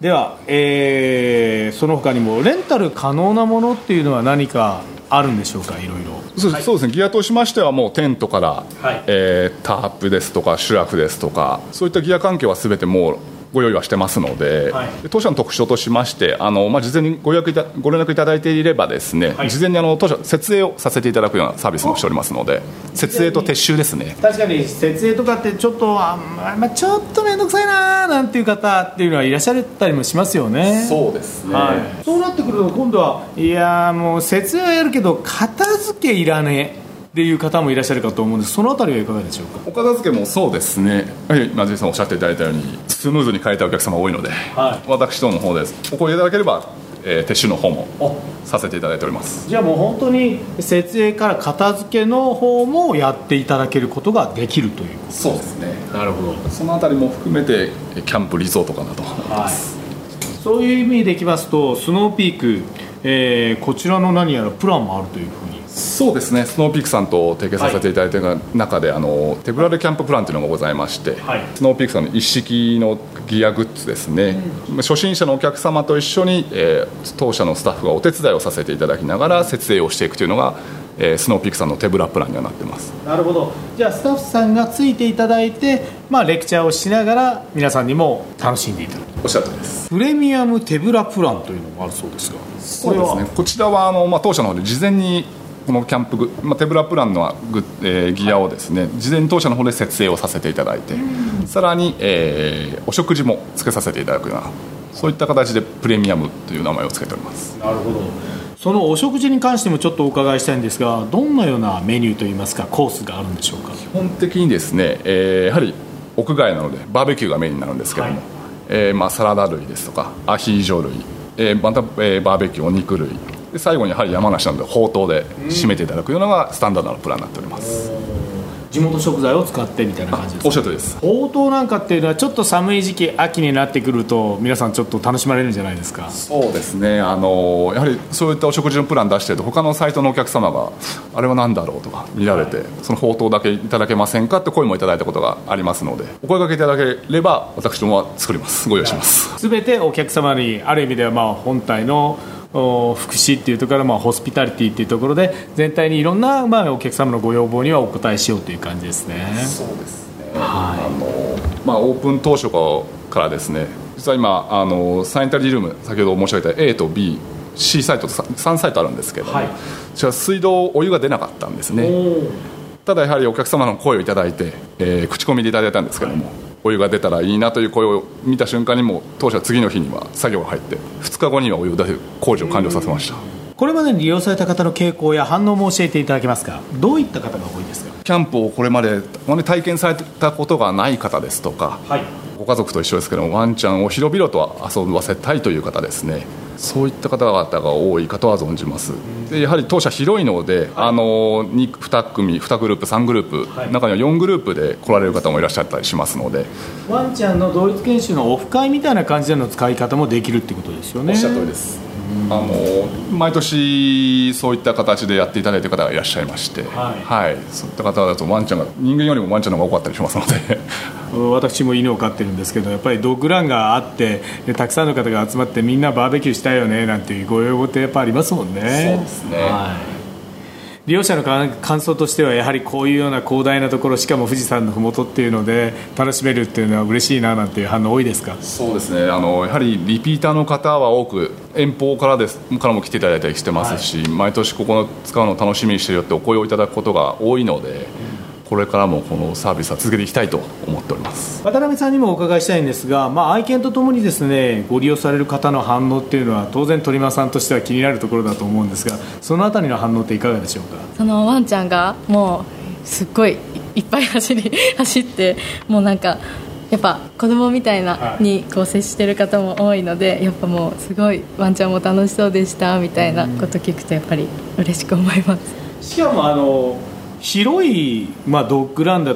では、その他にもレンタル可能なものっていうのは何かあるんでしょうか。いろいろそうですね、ギアとしましてはもうテントから、タープですとかシュラフですとか、そういったギア関係は全てもうご用意はしてますので、当社の特徴としまして事前にご連絡いただいていればですね、事前に当社設営をさせていただくようなサービスもしておりますので、設営と撤収ですね。 確かに設営とかってちょっとちょっと面倒くさいななんていう方っていうのはいらっしゃったりもしますよね。 そうですね、 そうなってくると今度はいやもう設営はやるけど片付けいらねえっていう方もいらっしゃるかと思うんです。そのあたりはいかがでしょうか。 お片付けもそうですね、今ジェイさんおっしゃっていただいたようにスムーズに帰りたいお客様が多いので、私どもの方ですお声いただければ、撤収の方もさせていただいております。 じゃあもう本当に設営から片付けの方もやっていただけることができるということです。 そうですね。 なるほど。 そのあたりも含めてキャンプリゾートかなと思います、 そういう意味でいきますとスノーピーク、こちらの何やらプランもあるというふうに。 そうですね、スノーピークさんと提携させていただいている中で、手ぶらでキャンププランというのがございまして、スノーピークさんの一式のギアグッズですね、初心者のお客様と一緒に、当社のスタッフがお手伝いをさせていただきながら設営をしていくというのが、スノーピークさんの手ぶらプランにはなっています。 なるほど。じゃあスタッフさんがついていただいて、レクチャーをしながら皆さんにも楽しんでいただく。 おっしゃるとおりです。 プレミアム手ぶらプランというのもあるそうですが。 そうですね、こちらは当社の方で事前にこのキャンプ手ぶらプランのギアをですね、事前に当社の方で設営をさせていただいて、さらに、お食事もつけさせていただくような、そういった形でプレミアムという名前をつけております。 なるほど。そのお食事に関してもちょっとお伺いしたいんですが、どんなようなメニューといいますかコースがあるんでしょうか。 基本的にですね、やはり屋外なのでバーベキューがメインになるんですけども、サラダ類ですとかアヒージョ類、また、バーベキューお肉類で、最後にやはり山梨なのでほうとうで締めていただくようなのがスタンダードなプランになっております。 地元食材を使ってみたいな感じですか。 おっしゃるとおりです。 ほうとうなんかっていうのはちょっと寒い時期秋になってくると皆さんちょっと楽しまれるんじゃないですか。 そうですね、やはりそういったお食事のプラン出してると他のサイトのお客様があれは何だろうとか見られて、そのほうとうだけいただけませんかって声もいただいたことがありますので、お声掛けいただければ私どもは作ります。ご用意します。 すべてお客様にある意味では本体の福祉っていうところからホスピタリティっていうところで全体にいろんなお客様のご要望にはお答えしようという感じですね。 そうですね、オープン当初からですね、実は今サニタリールーム先ほど申し上げた A と B、C サイトと3サイトあるんですけども、じゃあ水道お湯が出なかったんですね。ただやはりお客様の声をいただいて、口コミでいただいたんですけども、お湯が出たらいいなという声を見た瞬間にも当社は次の日には作業が入って2日後にはお湯を出す工事を完了させました。 これまでに利用された方の傾向や反応も教えていただけますか。どういった方が多いですか。 キャンプをこれまで体験されたことがない方ですとか、ご家族と一緒ですけどもワンちゃんを広々と遊ばせたいという方ですね、そういった方々が多いかとは存じます。でやはり当社広いので、2組2グループ3グループ、中には4グループで来られる方もいらっしゃったりしますので、 ワンちゃんの同一研修のオフ会みたいな感じでの使い方もできるってことですよね。 おっしゃる通りです。毎年そういった形でやっていただいている方がいらっしゃいまして、そういった方だとワンちゃんが人間よりもワンちゃんの方が多かったりしますので私も犬を飼ってるんですけど、やっぱりドッグランがあってたくさんの方が集まってみんなバーベキューしたいよねなんていうご要望ってやっぱありますもんね。 そうですね、 利用者の感想としてはやはりこういうような広大なところ、しかも富士山のふもとっていうので楽しめるっていうのは嬉しいななんていう反応多いですか。 そうですね、やはりリピーターの方は多く遠方からも来ていただいたりしてますし、毎年ここ使うのを楽しみにしてるよってお声をいただくことが多いので、これからもこのサービスは続けていきたいと思っております。 渡辺さんにもお伺いしたいんですが、愛犬とともにですねご利用される方の反応っていうのは当然鳥間さんとしては気になるところだと思うんですが、そのあたりの反応っていかがでしょうか。 そのワンちゃんがもうすっごいいっぱい走ってもうなんかやっぱ子供みたいなにこう接してる方も多いので、やっぱもうすごいワンちゃんも楽しそうでしたみたいなこと聞くとやっぱり嬉しく思います。 しかも広い、ドッグランだと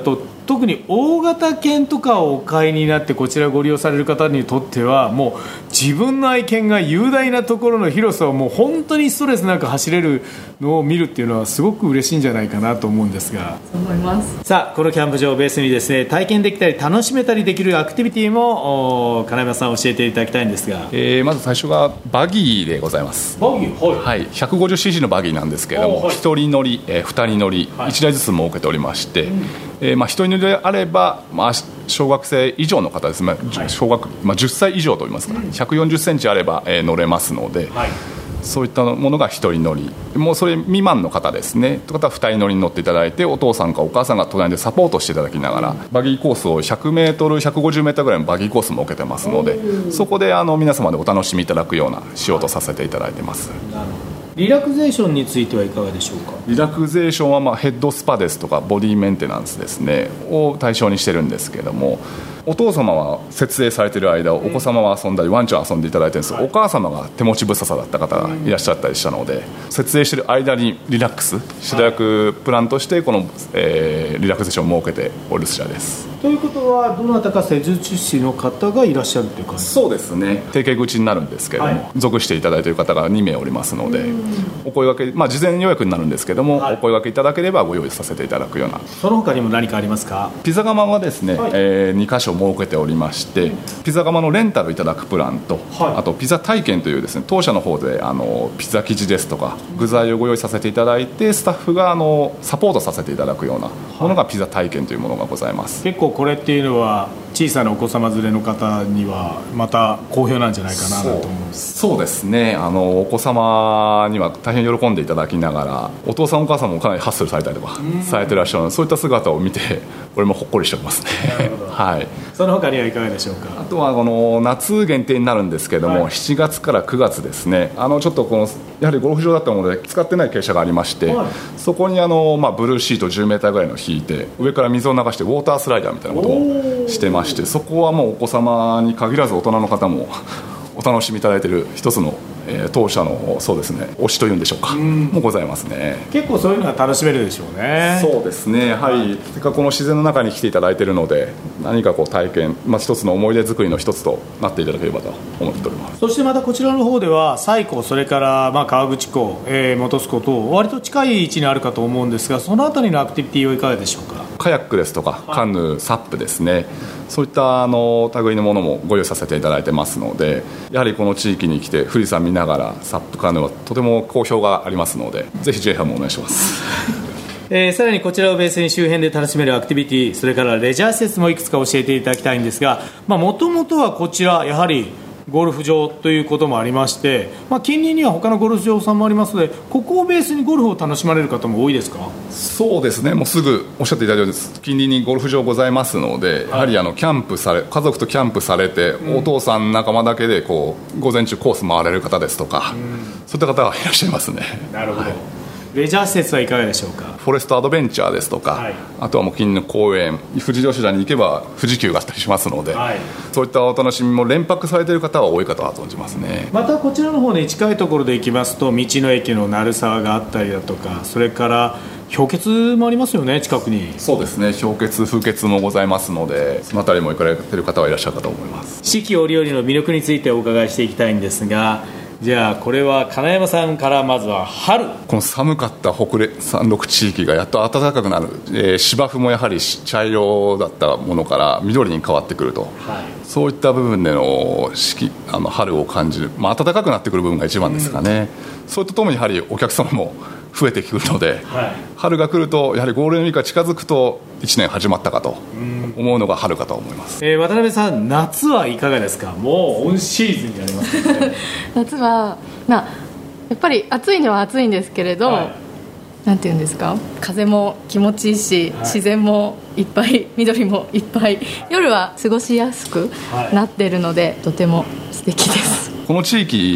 特に大型犬とかをお買いになってこちらをご利用される方にとってはもう自分の愛犬が雄大なところの広さをもう本当にストレスなく走れるのを見るっていうのはすごく嬉しいんじゃないかなと思うんですが、 そう思います。 さあこのキャンプ場をベースにですね、体験できたり楽しめたりできるアクティビティも金山さん教えていただきたいんですが、 まず最初がバギーでございます。 バギー、 はい、150cc のバギーなんですけれども、 はい、 1人乗り、2人乗り、1台ずつ設けておりまして、1人乗りであれば、小学生以上の方ですね、小学10歳以上といいますか、140センチあれば、乗れますので、はい、そういったものが1人乗り、もうそれ未満の方ですねという方は2人乗りに乗っていただいて、お父さんかお母さんが隣でサポートしていただきながら、バギーコースを 100m、150m ぐらいのバギーコースも設けてますので、そこで皆様でお楽しみいただくような仕様とさせていただいてます。 なるほど。リラクゼーションについてはいかがでしょうか。 リラクゼーションはヘッドスパですとかボディメンテナンスですねを対象にしてるんですけれども、お父様は設営されている間お子様は遊んだりワンちゃん遊んでいただいてるんですが、お母様が手持ち無沙汰だった方がいらっしゃったりしたので、設営している間にリラックスしていただくプランとしてこの、リラクゼーションを設けておる品です。 ということはどなたか施術師の方がいらっしゃるという感じ。 そうですね、提携口になるんですけれども、属していただいている方が2名おりますので、お声掛け、事前予約になるんですけども、お声掛けいただければご用意させていただくような。 その他にも何かありますか。 ピザ窯はですね、2箇所設けておりまして、ピザ窯のレンタルいただくプランと、あとピザ体験というですね、当社の方でピザ生地ですとか具材をご用意させていただいて、スタッフがサポートさせていただくようなものがピザ体験というものがございます。 結構これっていうのは小さなお子様連れの方にはまた好評なんじゃないかなと思うんです。 そうですね、お子様には大変喜んでいただきながら、お父さんお母さんもかなりハッスルされたりとかされてらっしゃるので、そういった姿を見て俺もほっこりしておりますね。 なるほど、はい、その他にはいかがでしょうか。 あとは夏限定になるんですけども、7月から9月ですね、ちょっとやはりゴルフ場だったもので使ってない傾斜がありまして、そこにブルーシート 10m ぐらいの引いて上から水を流してウォータースライダーみたいなことをしてまして、そこはもうお子様に限らず大人の方もお楽しみいただいている一つの、当社のそうですね推しというんでしょうか、もございますね。 結構そういうのが楽しめるでしょうね。 そうですね、やはりせっかくこの自然の中に来ていただいているので、何か体験、一つの思い出作りの一つとなっていただければと思っております。 そしてまたこちらの方では西湖、それから河口湖、本栖湖と割と近い位置にあるかと思うんですが、そのあたりのアクティビティはいかがでしょうか。 カヤックですとかカヌー、サップですね、そういった類のものもご用意させていただいてますので、やはりこの地域に来て富士山見ながらサップカヌーはとても好評がありますので、ぜひ J ハムお願いします。 さらにこちらをベースに周辺で楽しめるアクティビティ、それからレジャー施設もいくつか教えていただきたいんですが、もともとはこちらやはりゴルフ場ということもありまして、近隣には他のゴルフ場さんもありますので、ここをベースにゴルフを楽しまれる方も多いですか。 そうですね、もうすぐおっしゃっていただいたようです。近隣にゴルフ場ございますので、やはりキャンプ家族とキャンプされて、お父さん仲間だけで午前中コース回れる方ですとか、そういった方がいらっしゃいますね。 なるほど、レジャー施設はいかがでしょうか。 フォレストアドベンチャーですとか、あとはもう近隣の公園、富士吉田に行けば富士急があったりしますので、そういったお楽しみも連泊されている方は多いかとは存じますね。 またこちらの方に近いところで行きますと、道の駅の鳴沢があったりだとか、それから氷結もありますよね、近くに。 そうですね、氷結風結もございますので、そのあたりも行かれている方はいらっしゃるかと思います。 四季折々の魅力についてお伺いしていきたいんですが、じゃあこれは金山さんからまずは春、 この寒かった北嶺山麓地域がやっと暖かくなる、芝生もやはり茶色だったものから緑に変わってくると、そういった部分での春を感じる、暖かくなってくる部分が一番ですかね。それとともにやはりお客様も増えてくるので、春が来るとやはりゴールデンウィークが近づくと1年始まったかと思うのが春かと思います。 渡辺さん、夏はいかがですか。もうオンシーズンになりますね。 夏は、やっぱり暑いのは暑いんですけれど、なんていうんですか、風も気持ちいいし、自然もいっぱい、緑もいっぱい、夜は過ごしやすくなっているので、とても素敵です。 この地域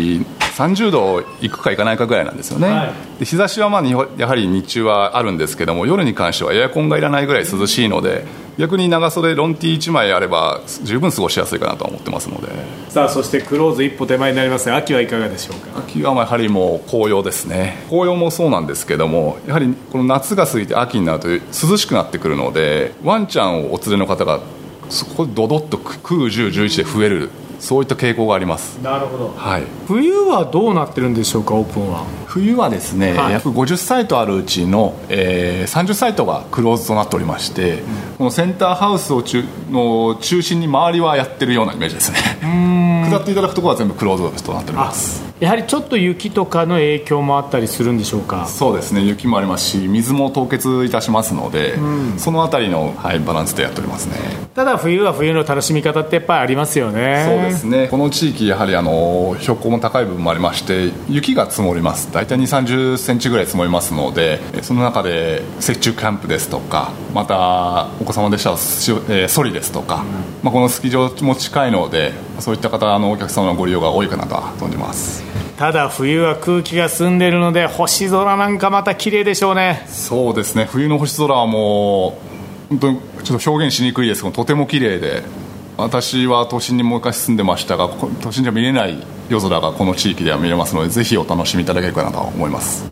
30度いくかいかないかぐらいなんですよね、はい、で日差しはやはり日中はあるんですけども、夜に関してはエアコンがいらないぐらい涼しいので、逆に長袖ロン T 1枚あれば十分過ごしやすいかなと思ってますので。 さあ、そしてクローズ一歩手前になりますが、秋はいかがでしょうか。 秋はやはりもう紅葉ですね。紅葉もそうなんですけども、やはりこの夏が過ぎて秋になると涼しくなってくるので、ワンちゃんをお連れの方がそこでドドッと9、10、11で増える、そういった傾向があります。 なるほど、 はい、 冬はどうなってるんでしょうか。オープンは冬はですね、はい、約50サイトあるうちの、30サイトがクローズとなっておりまして、このセンターハウスの中心に周りはやってるようなイメージですね。下っていただくところは全部クローズとなっております。 やはりちょっと雪とかの影響もあったりするんでしょうか。 そうですね、雪もありますし、水も凍結いたしますので、そのあたりの、はい、バランスでやっておりますね。 ただ冬は冬の楽しみ方ってやっぱりありますよね。 そうですね、この地域やはり標高も高い部分もありまして、雪が積もります。大体2、30センチぐらい積もりますので、その中で雪中キャンプですとか、またお子様でしたらソリですとか、このスキー場も近いので、そういった方のお客様のご利用が多いかなと存じます。 ただ冬は空気が澄んでいるので、星空なんかまた綺麗でしょうね。 そうですね、冬の星空はもう本当にちょっと表現しにくいですけど、とても綺麗で、私は都心に昔住んでましたが、都心じゃ見れない夜空がこの地域では見れますので、ぜひお楽しみいただけるかなと思います。